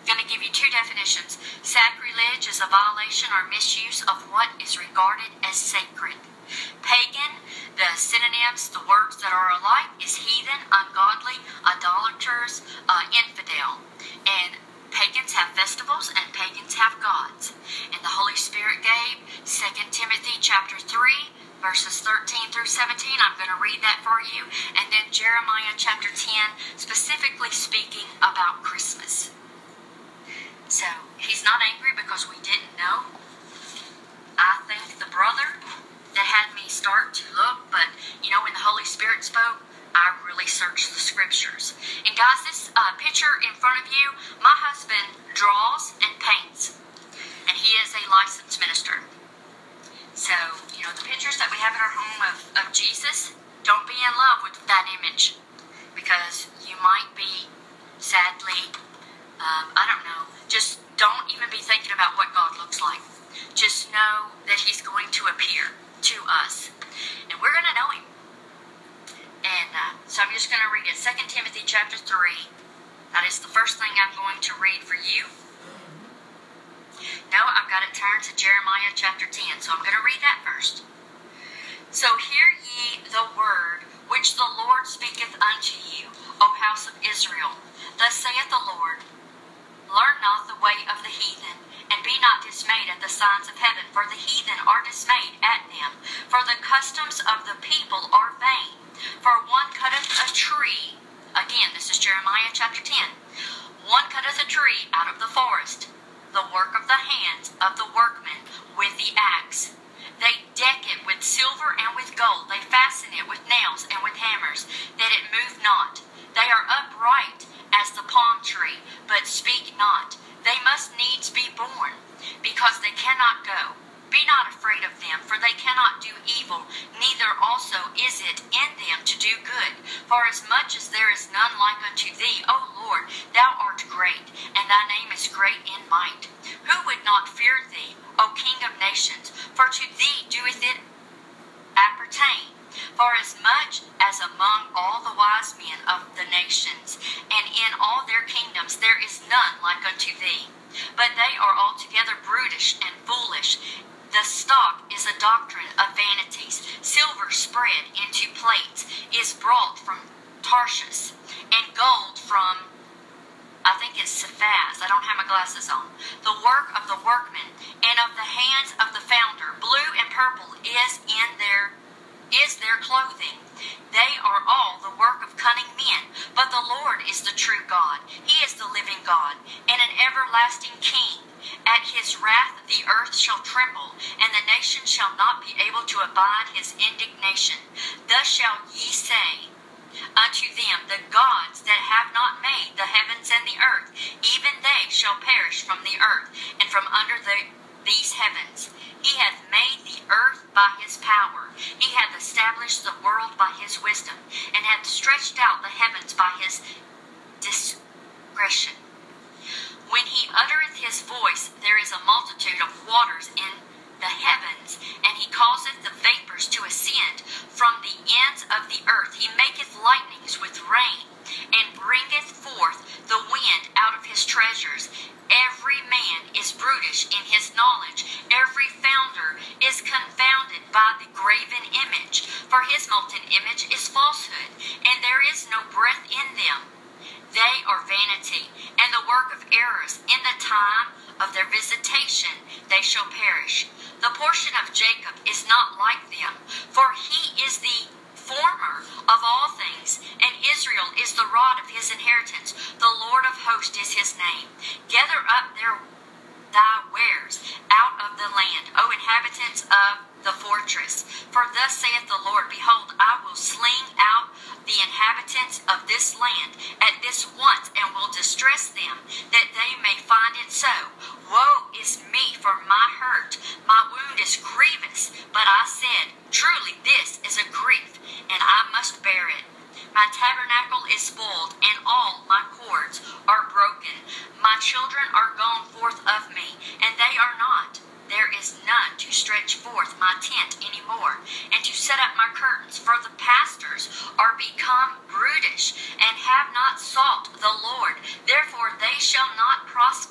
going to give you two definitions. Sacrilege is a violation or misuse of what is regarded as sacred. Pagan, the synonyms, the words that are alike, is heathen, ungodly, idolaters, infidel. And pagans have festivals and pagans have gods. And the Holy Spirit gave 2 Timothy chapter 3, verses 13 through 17. I'm going to read that for you. And then Jeremiah chapter 10, specifically speaking about Christmas. So, he's not angry because we didn't know. I think the brother that had me start to look, but, when the Holy Spirit spoke, I really searched the scriptures. And guys, this picture in front of you, my husband draws and paints. And he is a licensed minister. So, the pictures that we have in our home of Jesus, don't be in love with that image. Because you might be, sadly, just don't even be thinking about what God looks like. Just know that he's going to appear to us. And we're going to know him. And so I'm just going to read it. 2 Timothy chapter 3. That is the first thing I'm going to read for you. No, I've got it turned to Jeremiah chapter 10. So I'm going to read that first. So hear ye the word which the Lord speaketh unto you, O house of Israel. Thus saith the Lord, learn not the way of the heathen, and be not dismayed at the signs of heaven, for the heathen are dismayed at them. For the customs of the people are vain. For one cutteth a tree, again, this is Jeremiah chapter 10. One cutteth a tree out of the forest, the work of the hands of the workmen with the axe. They deck it with silver and with gold. They fasten it with nails and with hammers, that it move not. They are upright as the palm tree, but speak not. They must needs be born, because they cannot go. Be not afraid of them, for they cannot do evil, neither also is it in them to do good. For as much as there is none like unto thee, O Lord, thou art great, and thy name is great in might. Who would not fear thee, O King of nations? For to thee doeth it appertain. For as much as among all the wise men of the nations, and in all their kingdoms, there is none like unto thee. But they are altogether brutish and foolish. The stock is a doctrine of vanities. Silver spread into plates is brought from Tarshish, and gold from, I think it's Cephas. I don't have my glasses on. The work of the workmen, and of the hands of the founder. Blue and purple is their clothing. They are all the work of cunning men, but the Lord is the true God. He is the living God, and an everlasting King. At his wrath the earth shall tremble, and the nation shall not be able to abide his indignation. Thus shall ye say unto them, the gods that have not made the heavens and the earth, even they shall perish from the earth, and from under these heavens. He hath made the earth by his power. He hath established the world by his wisdom, and hath stretched out the heavens by his discretion. When he uttereth his voice, there is a multitude of waters in the heavens, and he causeth the vapors to ascend from the ends of the earth. He maketh lightnings with rain, and bringeth forth the wind out of his treasures. Every man is brutish in his knowledge. Every founder is confounded by the graven image. For his molten image is falsehood, and there is no breath in them. They are vanity, and the work of errors. In the time of their visitation they shall perish. The portion of Jacob is not like them, for he is the former of all things, and Israel is the rod of his inheritance. The Lord of hosts is his name. Gather up thy wares out of the land, O inhabitants of the fortress. For thus saith the Lord, behold, I will sling out the inhabitants of this land at this once, and will distress them, that they may find it so. Woe is me for my hurt, my wound is grievous. But I said, truly this is a grief, and I must bear it. My tabernacle is spoiled, and all my cords are broken. My children are gone forth of me, and they are not. There is none to stretch forth my tent any more, and to set up my curtains. For the pastors are become brutish, and have not sought the Lord. Therefore they shall not prosper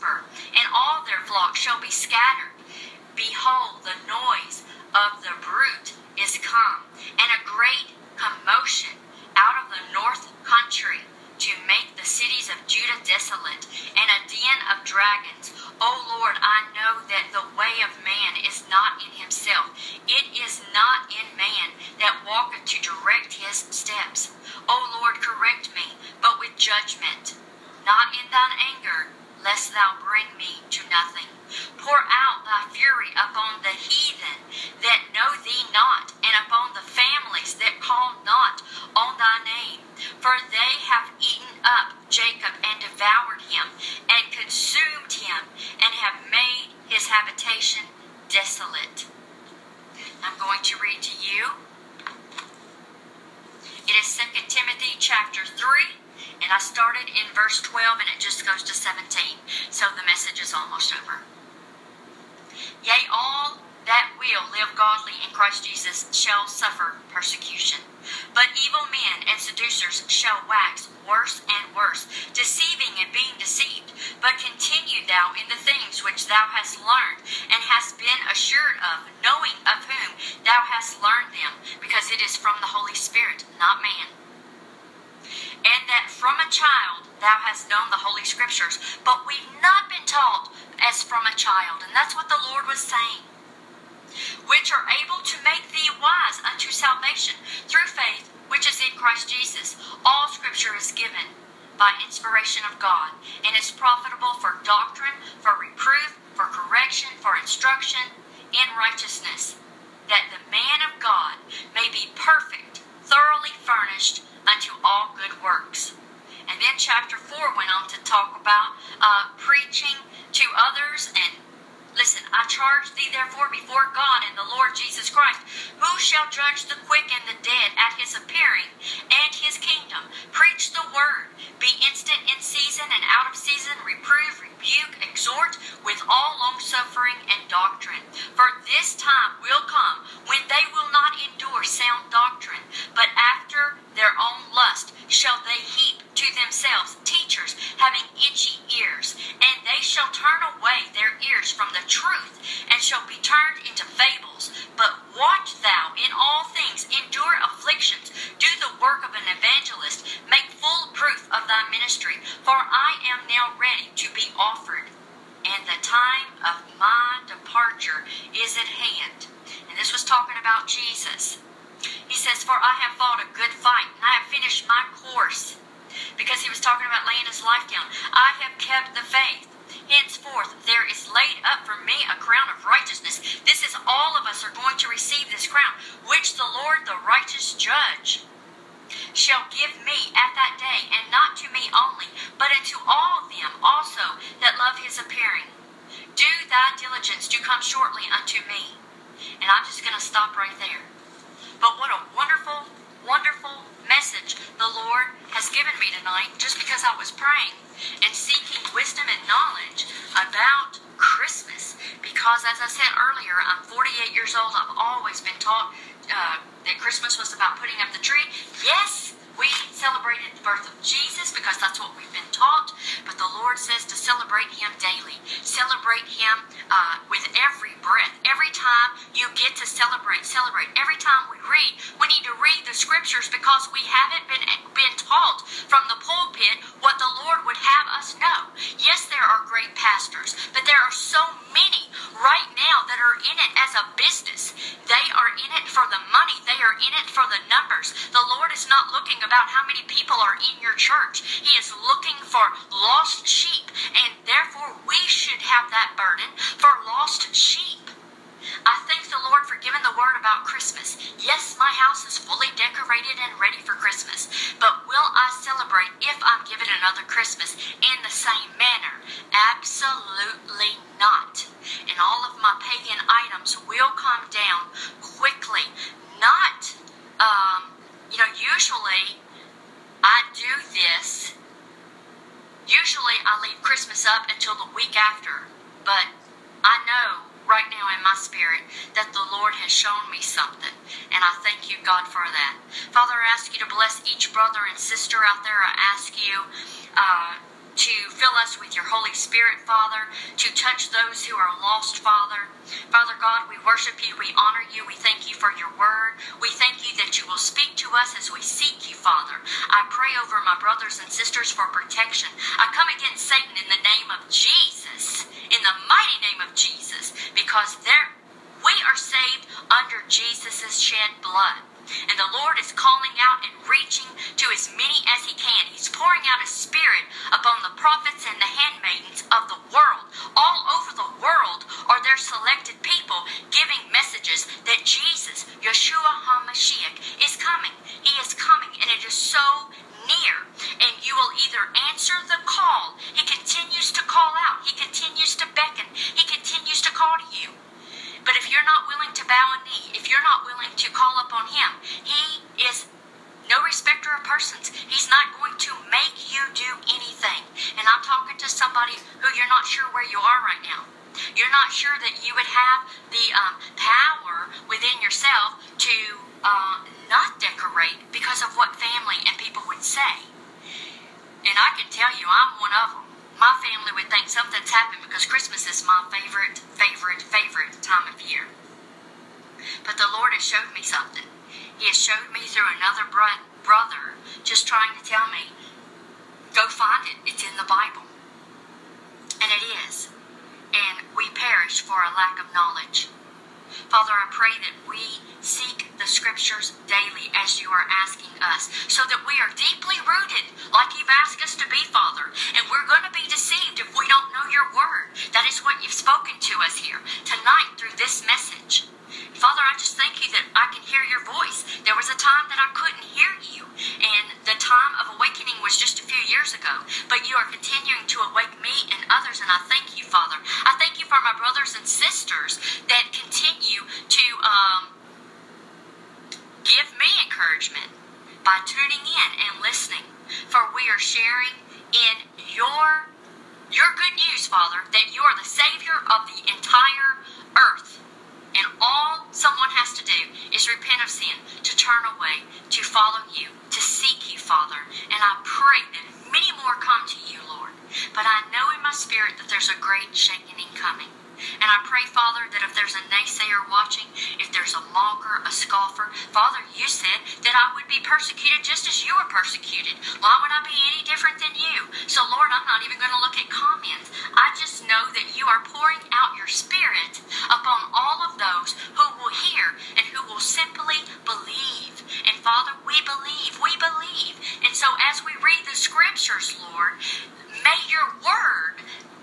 flock shall be scattered. Behold, the noise of the bruit is come, and a great commotion out of the north country, to make the cities of Judah desolate, and a den of dragons. O Lord, I know that the way of man is not in himself. It is not in man that walketh to direct his steps. O Lord, correct me, but with judgment, not in thine anger, lest thou bring me to nothing. Pour out thy fury upon the heathen that know thee not, and upon the families that call not on thy name. For they have eaten up Jacob and devoured him, and consumed him, and have made his habitation desolate. I'm going to read to you. It is 2 Timothy chapter 3. And I started in verse 12, and it just goes to 17. So the message is almost over. Yea, all that will live godly in Christ Jesus shall suffer persecution. But evil men and seducers shall wax worse and worse, deceiving and being deceived. But continue thou in the things which thou hast learned, and hast been assured of, knowing of whom thou hast learned them, because it is from the Holy Spirit, not man. And that from a child thou hast known the Holy Scriptures, but we've not been taught as from a child. And that's what the Lord was saying. Which are able to make thee wise unto salvation through faith which is in Christ Jesus. All Scripture is given by inspiration of God, and is profitable for doctrine, for reproof, for correction, for instruction in righteousness, that the man of God may be perfect, thoroughly furnished unto all good works. And then chapter 4 went on to talk about preaching to others. And listen, I charge thee therefore before God and the Lord Jesus Christ, who shall judge the quick and the dead at his appearing and his kingdom. Preach the word. Be instant in season and out of season. Reprove, rebuke, exhort with all longsuffering and doctrine. For this time will come when they will not endure sound doctrine, but after their own lust shall they heap to themselves teachers having itchy ears, and they shall turn away their ears from the truth, and shall be turned into fables. But watch thou in all things, endure afflictions, do the work of an evangelist, make full proof of thy ministry, for I am now ready to be offered, and the time of my departure is at hand. And this was talking about Jesus. He says, for I have fought a good fight, and I have finished my course. Because he was talking about laying his life down. I have kept the faith. Henceforth there is laid up for me a crown of righteousness. This is all of us are going to receive this crown, which the Lord, the righteous judge, shall give me at that day, and not to me only, but unto all them also that love his appearing. Do thy diligence to come shortly unto me. And I'm just going to stop right there. But what a wonderful, wonderful message the Lord has given me tonight, just because I was praying and seeking wisdom and knowledge about Christmas. Because as I said earlier, I'm 48 years old. I've always been taught that Christmas was about putting up the tree. Yes, we celebrated the birth of Jesus because that's what we've been taught. But the Lord says to celebrate him daily. Celebrate him with every breath. Every time you get to celebrate. Every time we read, we need to read the scriptures, because we haven't been taught from the pulpit what the Lord would have us know. Yes, there are great pastors, but there are so many right now that are in it as a business. They are in it for the money. They are in it for the numbers. The Lord is not looking about how many people are in your church. He is looking for lost sheep, and therefore we should have that burden for lost sheep. I thank the Lord for giving the word about Christmas. Yes, my house is fully decorated and ready for Christmas, but will I celebrate if I'm given another Christmas in the same manner? Absolutely not. And all of my pagan items will come down quickly. Not, usually I do this. Usually I leave Christmas up until the week after, but I know right now in my spirit that the Lord has shown me something, and I thank you, God, for that. Father, I ask you to bless each brother and sister out there. I ask you to fill us with your Holy Spirit, Father, to touch those who are lost, Father. Father God, we worship you, we honor you, we thank you for your word. We thank you that you will speak to us as we seek you, Father. I pray over my brothers and sisters for protection. I come against Satan in the name of Jesus, in the mighty name of Jesus, because we are saved under Jesus' shed blood. And the Lord is calling out and reaching to as many as he can. He's pouring out his Spirit upon the prophets and the handmaidens of the world. All over the world are there selected people giving messages that Jesus, Yeshua HaMashiach, is coming. He is coming, and it is so near. And you will either answer the call. He continues to call out. He continues to beckon. He continues to call to you. But if you're not willing to bow a knee, if you're not willing to call upon him, he is no respecter of persons. He's not going to make you do anything. And I'm talking to somebody who you're not sure where you are right now. You're not sure that you would have the power within yourself to not decorate because of what family and people would say. And I can tell you, I'm one of them. My family would think something's happened because Christmas is my favorite time of year. But the Lord has showed me something. He has showed me through another brother just trying to tell me, go find it. It's in the Bible. And it is. And we perish for a lack of knowledge. Father, I pray that we seek the scriptures daily as you are asking us, so that we are deeply rooted like you've asked us to be, Father. And we're going to be deceived if we don't know your word. That is what you've spoken to us here tonight through this message. Father, I just thank you that I can hear your voice. There was a time that I couldn't hear you, and the time of awakening was just a few years ago. But you are continuing to awake me and others, and I thank you, Father. I thank you for my brothers and sisters that continue to give me encouragement by tuning in and listening. For we are sharing in your good news, Father, that you are the Savior of the entire earth. And all someone has to do is repent of sin, to turn away, to follow you, to seek you, Father. And I pray that many more come to you, Lord. But I know in my spirit that there's a great shaking coming. And I pray, Father, that if there's a naysayer watching, if there's a mocker, a scoffer, Father, you said that I would be persecuted just as you were persecuted. Why would I be any different than you? So, Lord, I'm not even going to look at comments. I just know that you are pouring out your Spirit upon all of those who will hear and who will simply believe. And, Father, we believe. We believe. And so as we read the scriptures, Lord, may your word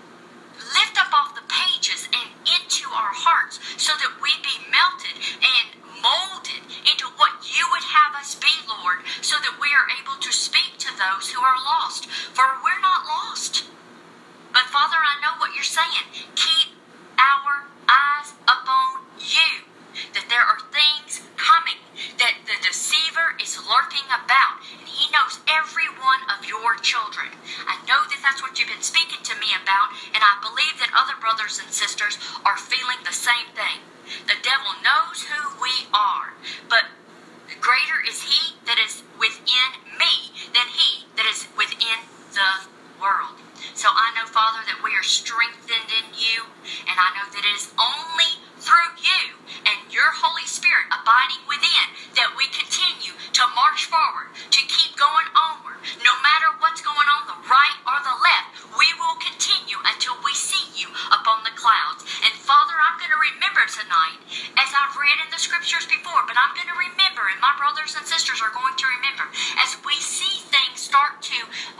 lift up off the pages and into our hearts so that we be melted and molded into what you would have us be, Lord, so that we are able to speak to those who are lost. For we're not lost. But Father, I know what you're saying. Keep our eyes upon you. That there are things coming, that the deceiver is lurking about, and he knows every one of your children. I know that that's what you've been speaking to me about, and I believe that other brothers and sisters are feeling the same thing. The devil knows who we are, but greater is he that is within me than he that is within the world. So I know, Father, that we are strengthened in you, and I know that it is only through you and your Holy Spirit abiding within that we continue to march forward, to keep going onward. No matter what's going on the right or the left, we will continue until we see you upon the clouds. And Father, I'm going to remember tonight, as I've read in the scriptures before, but I'm going to remember, and my brothers and sisters are going to remember, as we see things start to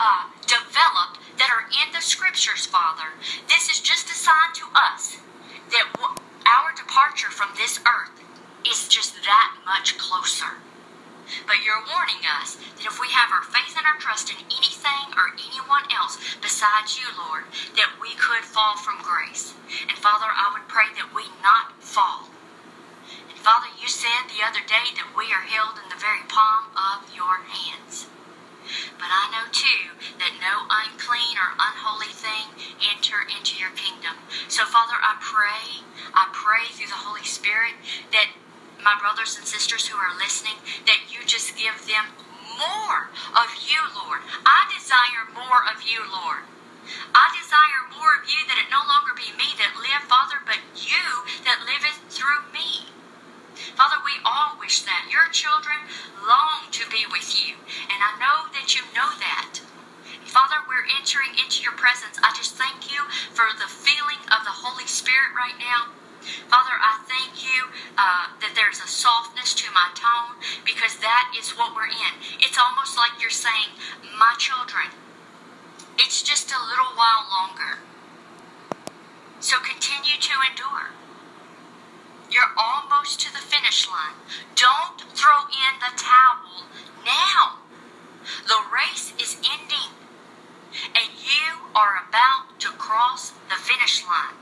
develop that are in the scriptures, Father, this is just a sign to us that our departure from this earth is just that much closer. But you're warning us that if we have our faith and our trust in anything or anyone else besides you, Lord, that we could fall from grace. And Father, I would pray that we not fall. And Father, you said the other day that we are held in the very palm of your hands. But I know too that no unclean or unholy thing enter into your kingdom. So Father, I pray through the Holy Spirit that my brothers and sisters who are listening, that you just give them more of you, Lord. I desire more of you, Lord. I desire more of you, that it no longer be me that live, Father, but you that liveth through me. Father, we all wish that. Your children long to be with you, and I know that you know that. Father, we're entering into your presence. I just thank you for the feeling of the Holy Spirit right now. Father, I thank you that there's a softness to my tone, because that is what we're in. It's almost like you're saying, my children, it's just a little while longer. So continue to endure. You're almost to the finish line. Don't throw in the towel now. The race is ending, and you are about to cross the finish line.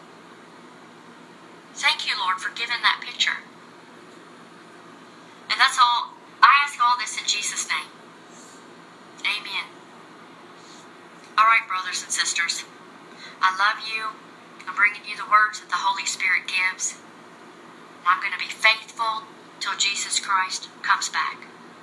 Thank you, Lord, for giving that picture. And that's all. I ask all this in Jesus' name. Amen. All right, brothers and sisters. I love you. I'm bringing you the words that the Holy Spirit gives. I'm going to be faithful till Jesus Christ comes back.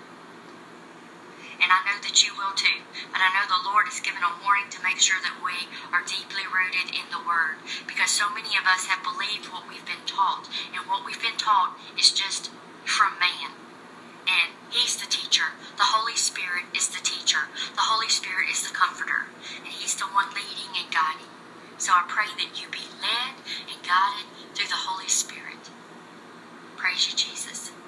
And I know that you will too. And I know the Lord has given a warning to make sure that we are deeply rooted in the Word. Because so many of us have believed what we've been taught. And what we've been taught is just from man. And He's the teacher. The Holy Spirit is the teacher. The Holy Spirit is the comforter. And He's the one leading and guiding. So I pray that you be led and guided through the Holy Spirit. Praise you, Jesus.